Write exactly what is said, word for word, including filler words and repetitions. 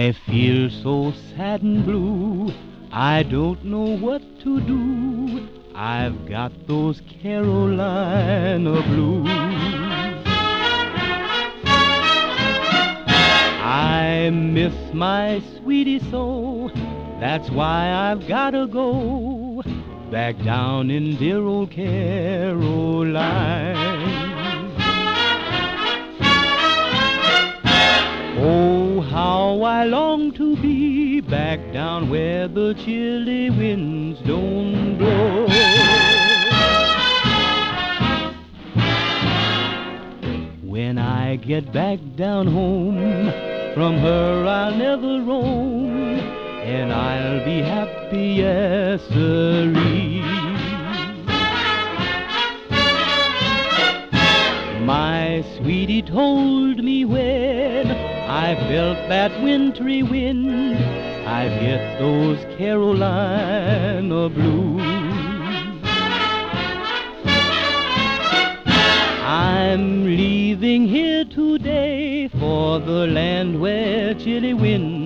I feel so sad and blue, I don't know what to do. I've got those Carolina blues. I miss my sweetie so, that's why I've gotta go back down in dear old Caroline. Oh, how I long to be back down where the chilly winds don't blow. When I get back down home, from her I'll never roam, and I'll be happy, yes sirree. My sweetie told me when I felt that wintry wind, I'd hit those Carolina blues. I'm leaving here today for the land where chilly winds